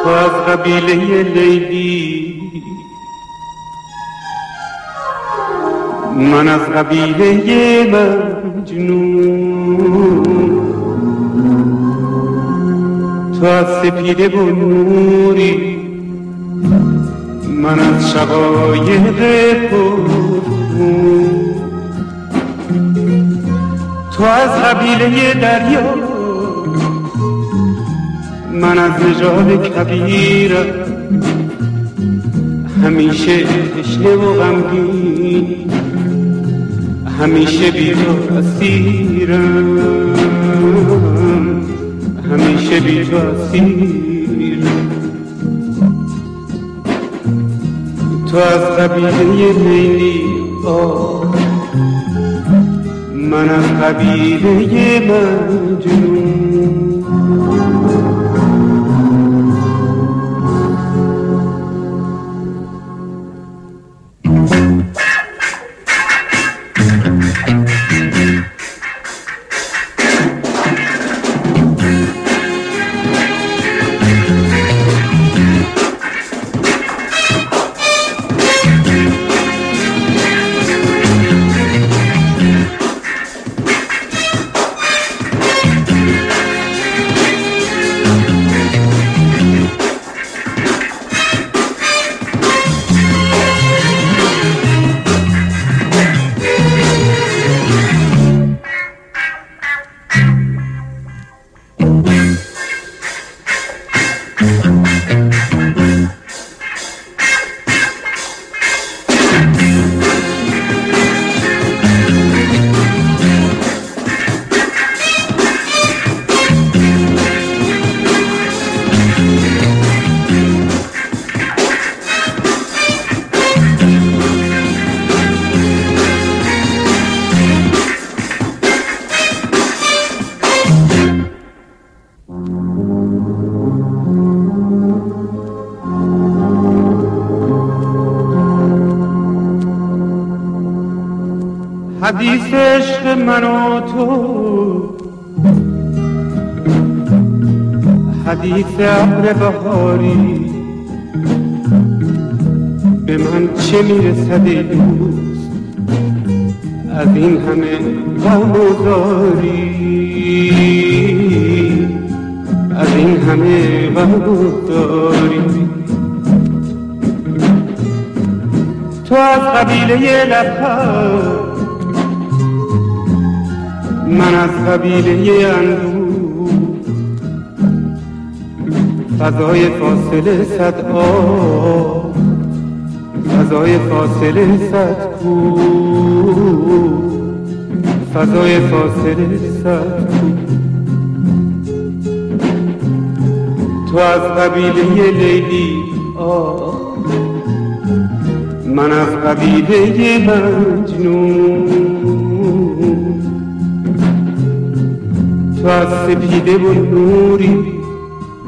تو از قبیله لیلی، من از قبیله مجنون. تو از سپیده و نوری، من از شقایق پرخون. تو از قبیله دریا، من از نژاد کبیرم، همیشه تشنه و غمگین، همیشه بی تو اسیرم، همیشه بی تو اسیرم. تو از قبیله لیلی، من از قبیله مجنون. حدیث عشق من و تو، حدیث ابر بهاری، به من چه میرسد ای دوست از این همه غم و زاری، از این همه غم و زاری. تو از قبیله لب‌ها، من از قبیله اندوه، فضای فاصله صد آب، فضای فاصله صد کوه، فضای فاصله صد کوه. تو از قبیله لیلی، من از قبیله مجنون. تو از سپیده و نوری،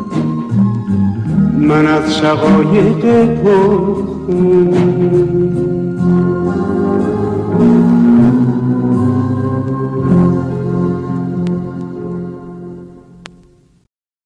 من از شقایق پرخون.